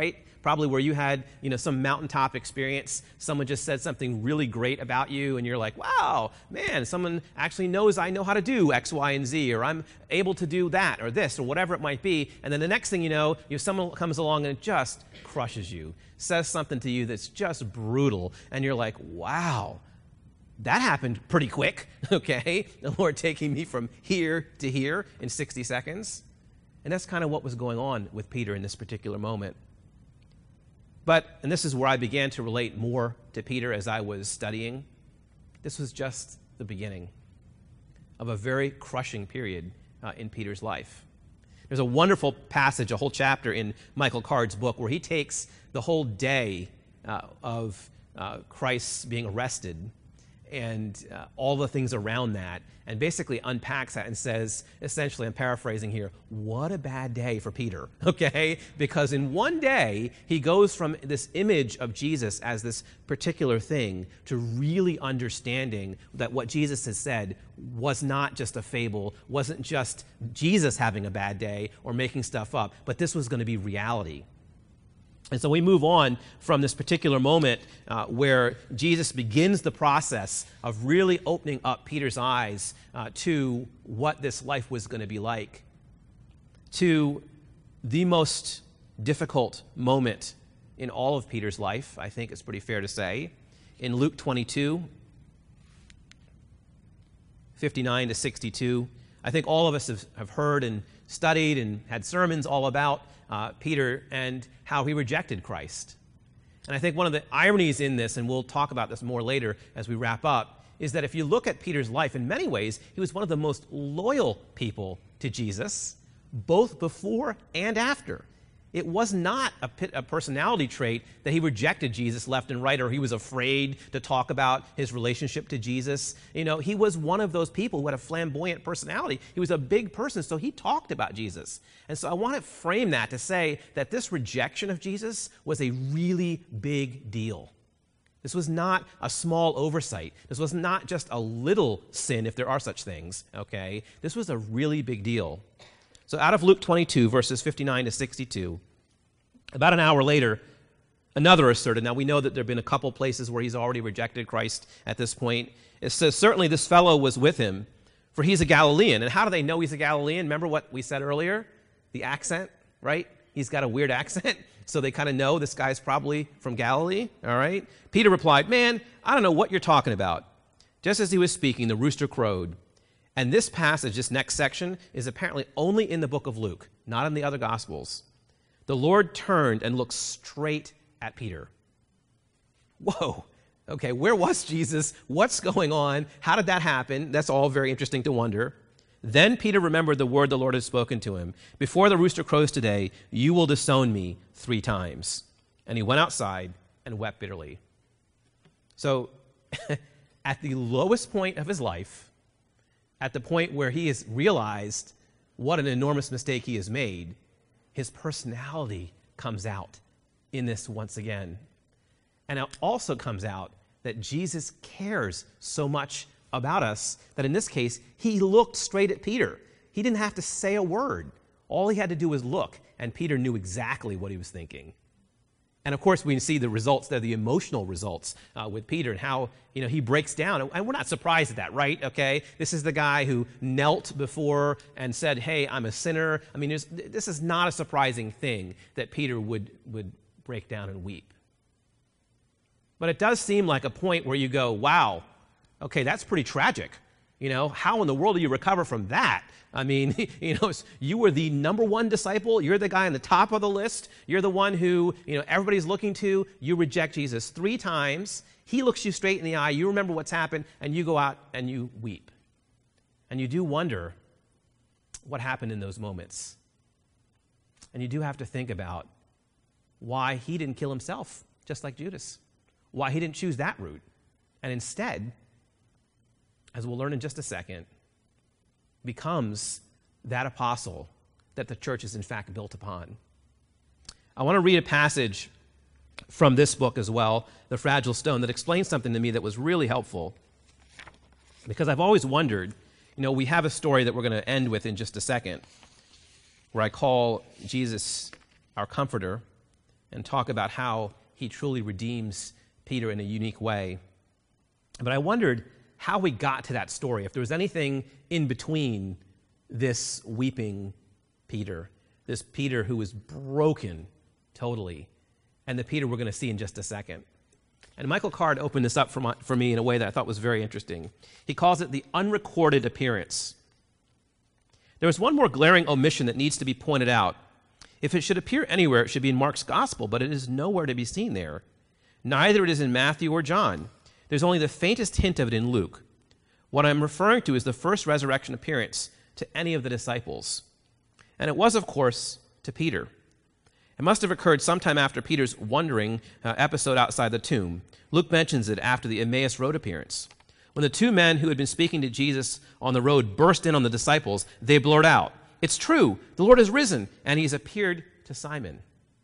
probably where you had, some mountaintop experience. Someone just said something really great about you, and you're like, wow, man, someone actually knows I know how to do X, Y, and Z, or I'm able to do that, or this, or whatever it might be. And then the next thing you know, someone comes along and it just crushes you, says something to you that's just brutal, and you're like, wow, that happened pretty quick, okay? The Lord taking me from here to here in 60 seconds. And that's kind of what was going on with Peter in this particular moment. And this is where I began to relate more to Peter as I was studying. This was just the beginning of a very crushing period in Peter's life. There's a wonderful passage, a whole chapter in Michael Card's book, where he takes the whole day of Christ being arrested and all the things around that, and basically unpacks that and says, essentially, I'm paraphrasing here, what a bad day for Peter, okay? Because in one day, he goes from this image of Jesus as this particular thing to really understanding that what Jesus has said was not just a fable, wasn't just Jesus having a bad day or making stuff up, but this was going to be reality. And so we move on from this particular moment where Jesus begins the process of really opening up Peter's eyes to what this life was going to be like, to the most difficult moment in all of Peter's life, I think it's pretty fair to say, in Luke 22, 59 to 62. I think all of us have heard and studied and had sermons all about Peter and how he rejected Christ. And I think one of the ironies in this, and we'll talk about this more later as we wrap up, is that if you look at Peter's life, in many ways, he was one of the most loyal people to Jesus, both before and after. It was not a personality trait that he rejected Jesus left and right, or he was afraid to talk about his relationship to Jesus. He was one of those people who had a flamboyant personality. He was a big person, so he talked about Jesus. And so I want to frame that to say that this rejection of Jesus was a really big deal. This was not a small oversight. This was not just a little sin, if there are such things, okay? This was a really big deal. So out of Luke 22, verses 59 to 62, about an hour later, another asserted. Now, we know that there have been a couple places where he's already rejected Christ at this point. It says, certainly this fellow was with him, for he's a Galilean. And how do they know he's a Galilean? Remember what we said earlier? The accent, right? He's got a weird accent, so they kind of know this guy's probably from Galilee, all right? Peter replied, man, I don't know what you're talking about. Just as he was speaking, the rooster crowed. And this passage, this next section, is apparently only in the book of Luke, not in the other Gospels. The Lord turned and looked straight at Peter. Whoa, okay, where was Jesus? What's going on? How did that happen? That's all very interesting to wonder. Then Peter remembered the word the Lord had spoken to him. Before the rooster crows today, you will disown me 3 times. And he went outside and wept bitterly. So, at the lowest point of his life, at the point where he has realized what an enormous mistake he has made, his personality comes out in this once again. And it also comes out that Jesus cares so much about us that in this case, he looked straight at Peter. He didn't have to say a word. All he had to do was look, and Peter knew exactly what he was thinking. And of course, we can see the results there, the emotional results with Peter and how he breaks down. And we're not surprised at that, right? Okay, this is the guy who knelt before and said, hey, I'm a sinner. I mean, this is not a surprising thing that Peter would break down and weep. But it does seem like a point where you go, wow, okay, that's pretty tragic. How in the world do you recover from that? I mean, you were the number one disciple. You're the guy on the top of the list. You're the one who, everybody's looking to. You reject Jesus 3 times. He looks you straight in the eye. You remember what's happened, and you go out and you weep. And you do wonder what happened in those moments. And you do have to think about why he didn't kill himself, just like Judas. Why he didn't choose that route. And instead, as we'll learn in just a second, becomes that apostle that the church is in fact built upon. I want to read a passage from this book as well, The Fragile Stone, that explains something to me that was really helpful. Because I've always wondered, we have a story that we're going to end with in just a second, where I call Jesus our comforter, and talk about how he truly redeems Peter in a unique way. But I wondered how we got to that story, if there was anything in between this weeping Peter, this Peter who was broken totally, and the Peter we're going to see in just a second. And Michael Card opened this up for me in a way that I thought was very interesting. He calls it the unrecorded appearance. There is one more glaring omission that needs to be pointed out. If it should appear anywhere, it should be in Mark's gospel, but it is nowhere to be seen there. Neither it is in Matthew or John. There's only the faintest hint of it in Luke. What I'm referring to is the first resurrection appearance to any of the disciples. And it was, of course, to Peter. It must have occurred sometime after Peter's wandering episode outside the tomb. Luke mentions it after the Emmaus Road appearance. When the two men who had been speaking to Jesus on the road burst in on the disciples, they blurt out, "It's true, the Lord has risen, and he's appeared to Simon."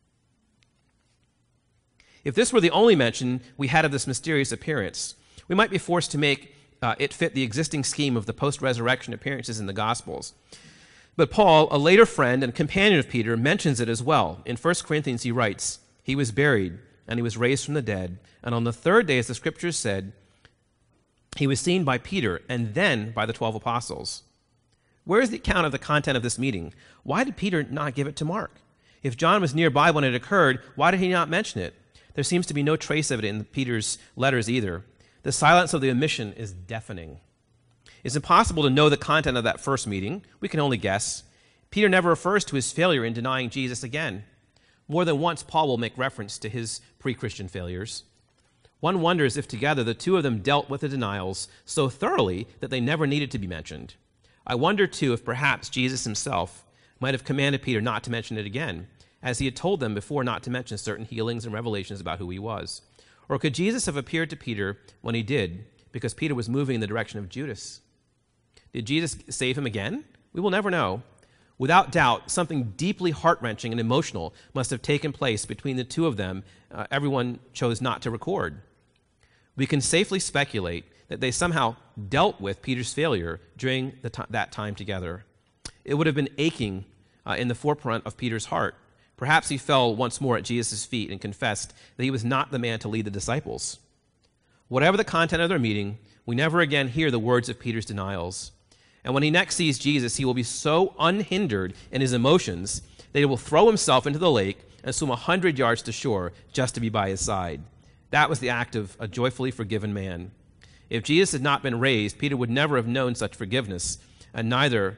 If this were the only mention we had of this mysterious appearance, we might be forced to make it fit the existing scheme of the post-resurrection appearances in the Gospels. But Paul, a later friend and companion of Peter, mentions it as well. In 1 Corinthians, he writes, "He was buried, and he was raised from the dead, and on the third day, as the Scriptures said, he was seen by Peter, and then by the 12 apostles." Where is the account of the content of this meeting? Why did Peter not give it to Mark? If John was nearby when it occurred, why did he not mention it? There seems to be no trace of it in Peter's letters either. The silence of the omission is deafening. It's impossible to know the content of that first meeting. We can only guess. Peter never refers to his failure in denying Jesus again. More than once, Paul will make reference to his pre-Christian failures. One wonders if together the two of them dealt with the denials so thoroughly that they never needed to be mentioned. I wonder, too, if perhaps Jesus himself might have commanded Peter not to mention it again, as he had told them before not to mention certain healings and revelations about who he was. Or could Jesus have appeared to Peter when he did, because Peter was moving in the direction of Judas? Did Jesus save him again? We will never know. Without doubt, something deeply heart-wrenching and emotional must have taken place between the two of them. Everyone chose not to record. We can safely speculate that they somehow dealt with Peter's failure during that time together. It would have been aching in the forefront of Peter's heart. Perhaps he fell once more at Jesus' feet and confessed that he was not the man to lead the disciples. Whatever the content of their meeting, we never again hear the words of Peter's denials. And when he next sees Jesus, he will be so unhindered in his emotions that he will throw himself into the lake and swim 100 yards to shore just to be by his side. That was the act of a joyfully forgiven man. If Jesus had not been raised, Peter would never have known such forgiveness, and neither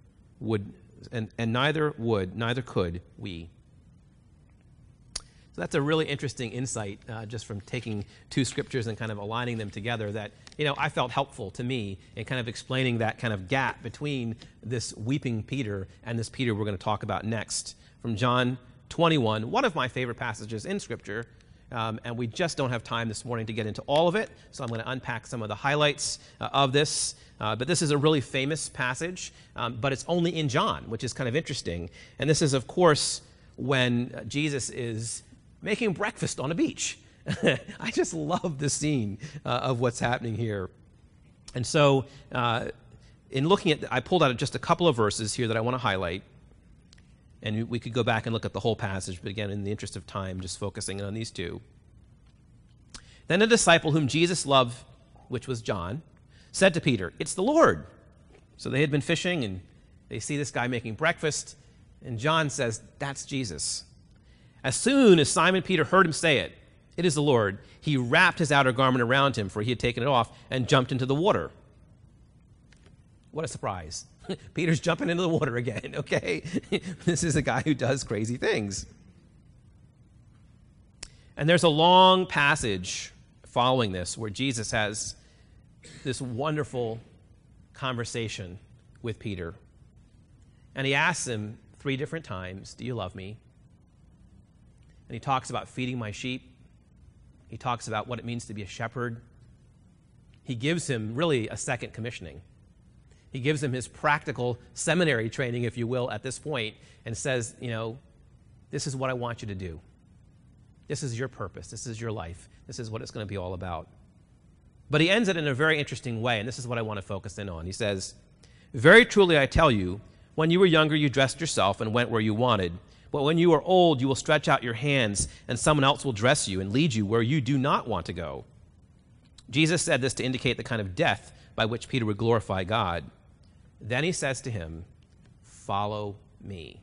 could we. So that's a really interesting insight just from taking two scriptures and kind of aligning them together that, I felt helpful to me in kind of explaining that kind of gap between this weeping Peter and this Peter we're going to talk about next. From John 21, one of my favorite passages in Scripture, and we just don't have time this morning to get into all of it, so I'm going to unpack some of the highlights of this. But this is a really famous passage, but it's only in John, which is kind of interesting. And this is, of course, when Jesus is making breakfast on a beach. I just love the scene of what's happening here. And so in looking at, I pulled out just a couple of verses here that I want to highlight. And we could go back and look at the whole passage, but again, in the interest of time, just focusing on these two. Then a disciple whom Jesus loved, which was John, said to Peter, "It's the Lord." So they had been fishing, and they see this guy making breakfast, and John says, "That's Jesus." As soon as Simon Peter heard him say it, "It is the Lord," he wrapped his outer garment around him, for he had taken it off, and jumped into the water. What a surprise. Peter's jumping into the water again, okay? This is a guy who does crazy things. And there's a long passage following this where Jesus has this wonderful conversation with Peter. And he asks him 3 different times, "Do you love me?" And he talks about feeding my sheep. He talks about what it means to be a shepherd. He gives him really a second commissioning. He gives him his practical seminary training, if you will, at this point, and says, this is what I want you to do. This is your purpose. This is your life. This is what it's going to be all about. But he ends it in a very interesting way, and this is what I want to focus in on. He says, "Very truly I tell you, when you were younger, you dressed yourself and went where you wanted. But when you are old, you will stretch out your hands, and someone else will dress you and lead you where you do not want to go." Jesus said this to indicate the kind of death by which Peter would glorify God. Then he says to him, "Follow me."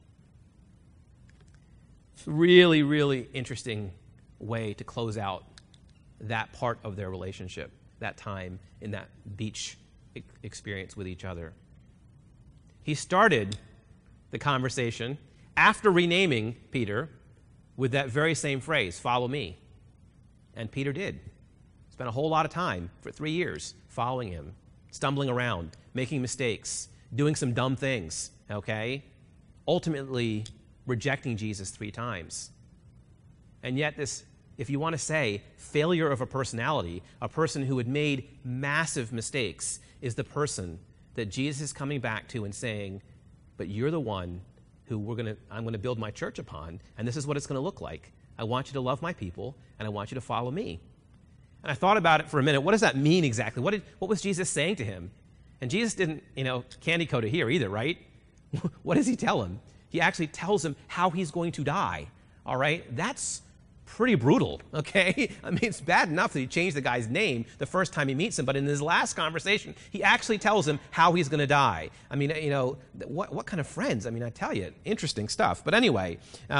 Really, really interesting way to close out that part of their relationship, that time in that beach experience with each other. He started the conversation after renaming Peter with that very same phrase, "Follow me." And Peter did. Spent a whole lot of time for 3 years following him, stumbling around, making mistakes, doing some dumb things, okay? Ultimately rejecting Jesus 3 times. And yet this, if you want to say, failure of a personality, a person who had made massive mistakes, is the person that Jesus is coming back to and saying, "But you're the one who I'm going to build my church upon, and this is what it's going to look like. I want you to love my people, and I want you to follow me." And I thought about it for a minute. What does that mean exactly? What was Jesus saying to him? And Jesus didn't, candy coat it here either, right? What does he tell him? He actually tells him how he's going to die, all right? That's pretty brutal, okay? I mean, it's bad enough that he changed the guy's name the first time he meets him, but in his last conversation, he actually tells him how he's going to die. I mean, what kind of friends? I mean, I tell you, interesting stuff. But anyway,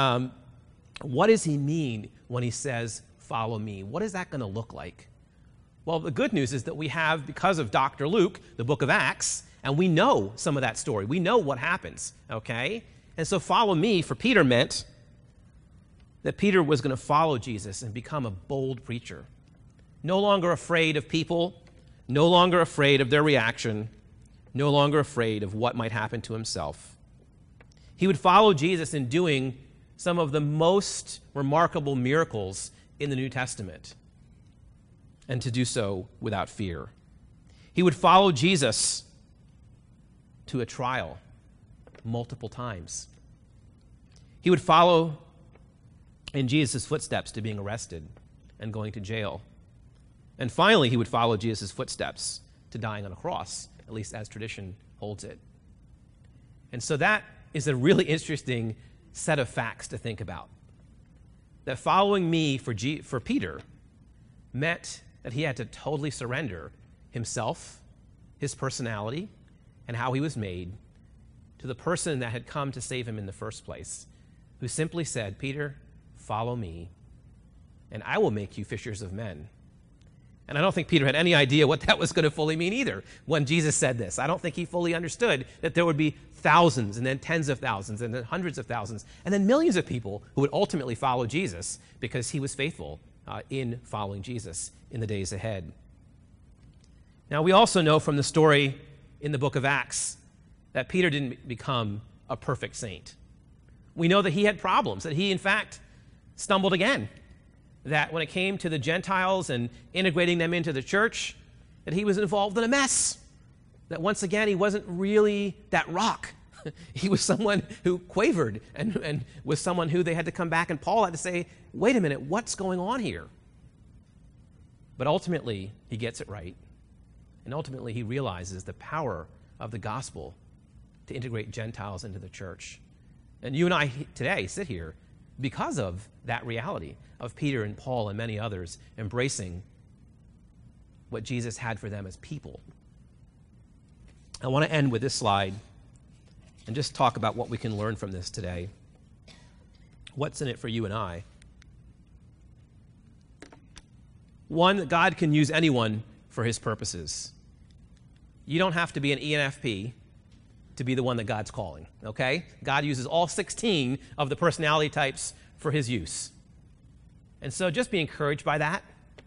what does he mean when he says, "Follow me"? What is that going to look like? Well, the good news is that we have, because of Dr. Luke, the book of Acts, and we know some of that story. We know what happens, okay? And so follow me for Peter meant that Peter was going to follow Jesus and become a bold preacher. No longer afraid of people, no longer afraid of their reaction, no longer afraid of what might happen to himself. He would follow Jesus in doing some of the most remarkable miracles in the New Testament, and to do so without fear. He would follow Jesus to a trial multiple times. He would follow in Jesus' footsteps to being arrested and going to jail. And finally, he would follow Jesus' footsteps to dying on a cross, at least as tradition holds it. And so that is a really interesting set of facts to think about. That following me for Peter meant that he had to totally surrender himself, his personality, and how he was made to the person that had come to save him in the first place, who simply said, "Peter, follow me, and I will make you fishers of men." And I don't think Peter had any idea what that was going to fully mean either when Jesus said this. I don't think he fully understood that there would be thousands and then tens of thousands and then hundreds of thousands and then millions of people who would ultimately follow Jesus because he was faithful in following Jesus in the days ahead. Now, we also know from the story in the book of Acts that Peter didn't become a perfect saint. We know that he had problems, that he, in fact, stumbled again. That when it came to the Gentiles and integrating them into the church, that he was involved in a mess. That once again, he wasn't really that rock. He was someone who quavered and was someone who they had to come back, and Paul had to say, "Wait a minute, what's going on here?" But ultimately, he gets it right. And ultimately, he realizes the power of the gospel to integrate Gentiles into the church. And you and I today sit here because of that reality of Peter and Paul and many others embracing what Jesus had for them as people. I want to end with this slide and just talk about what we can learn from this today. What's in it for you and I? One, that God can use anyone for his purposes. You don't have to be an ENFP to be the one that God's calling, okay? God uses all 16 of the personality types for his use. And so just be encouraged by that.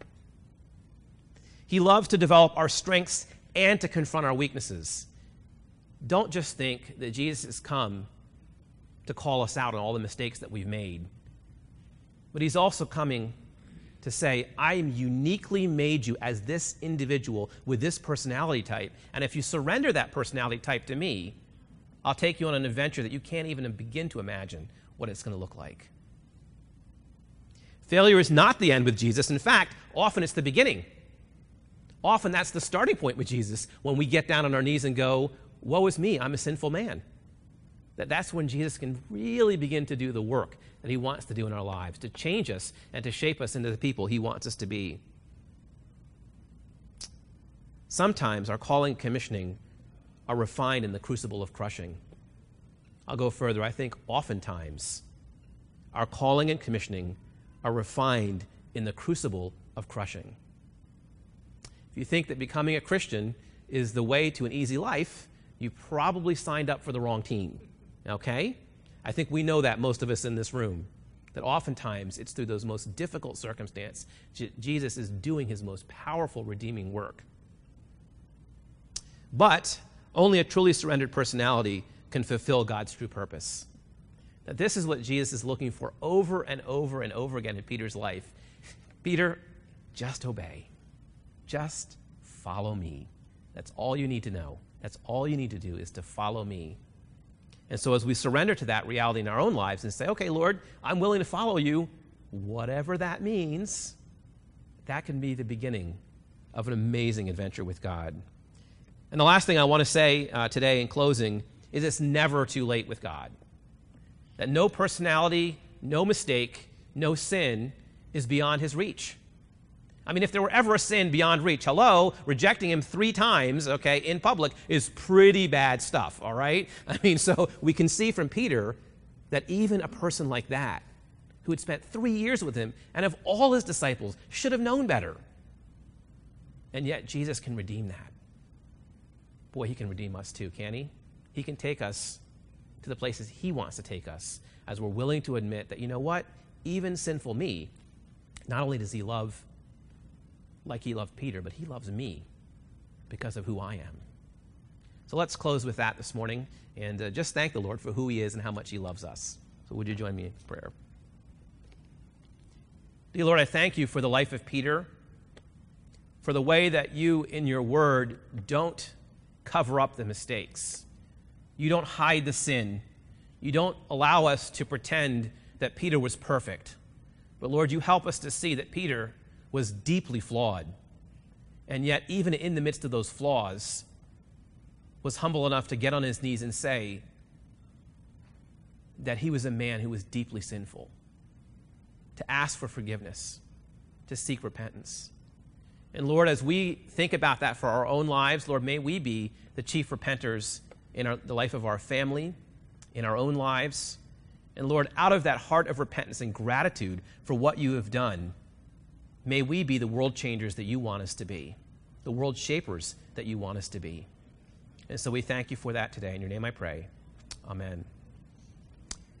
He loves to develop our strengths and to confront our weaknesses. Don't just think that Jesus has come to call us out on all the mistakes that we've made. But he's also coming to say, I uniquely made you as this individual with this personality type. And if you surrender that personality type to me, I'll take you on an adventure that you can't even begin to imagine what it's going to look like. Failure is not the end with Jesus. In fact, often it's the beginning. Often that's the starting point with Jesus when we get down on our knees and go, woe is me, I'm a sinful man. that's when Jesus can really begin to do the work that he wants to do in our lives, to change us and to shape us into the people he wants us to be. Sometimes our calling and commissioning are refined in the crucible of crushing. I'll go further. I think oftentimes our calling and commissioning are refined in the crucible of crushing. If you think that becoming a Christian is the way to an easy life, you probably signed up for the wrong team. Okay? I think we know that, most of us in this room, that oftentimes it's through those most difficult circumstances Jesus is doing his most powerful redeeming work. But only a truly surrendered personality can fulfill God's true purpose. Now, this is what Jesus is looking for over and over and over again in Peter's life. Peter, just obey. Just follow me. That's all you need to know. That's all you need to do is to follow me. And so as we surrender to that reality in our own lives and say, okay, Lord, I'm willing to follow you, whatever that means, that can be the beginning of an amazing adventure with God. And the last thing I want to say today in closing is it's never too late with God. That no personality, no mistake, no sin is beyond his reach. I mean, if there were ever a sin beyond reach, rejecting him 3 times, okay, in public is pretty bad stuff, all right? I mean, so we can see from Peter that even a person like that, who had spent 3 years with him and of all his disciples, should have known better. And yet Jesus can redeem that. Boy, he can redeem us too, can't he? He can take us to the places he wants to take us as we're willing to admit that, you know what? Even sinful me, not only does he love like he loved Peter, but he loves me because of who I am. So let's close with that this morning and just thank the Lord for who he is and how much he loves us. So would you join me in prayer? Dear Lord, I thank you for the life of Peter, for the way that you in your word don't cover up the mistakes. You don't hide the sin. You don't allow us to pretend that Peter was perfect. But Lord, you help us to see that Peter was deeply flawed. And yet, even in the midst of those flaws, was humble enough to get on his knees and say that he was a man who was deeply sinful, to ask for forgiveness, to seek repentance. And Lord, as we think about that for our own lives, Lord, may we be the chief repenters in the life of our family, in our own lives. And Lord, out of that heart of repentance and gratitude for what you have done, may we be the world changers that you want us to be, the world shapers that you want us to be. And so we thank you for that today. In your name I pray. Amen.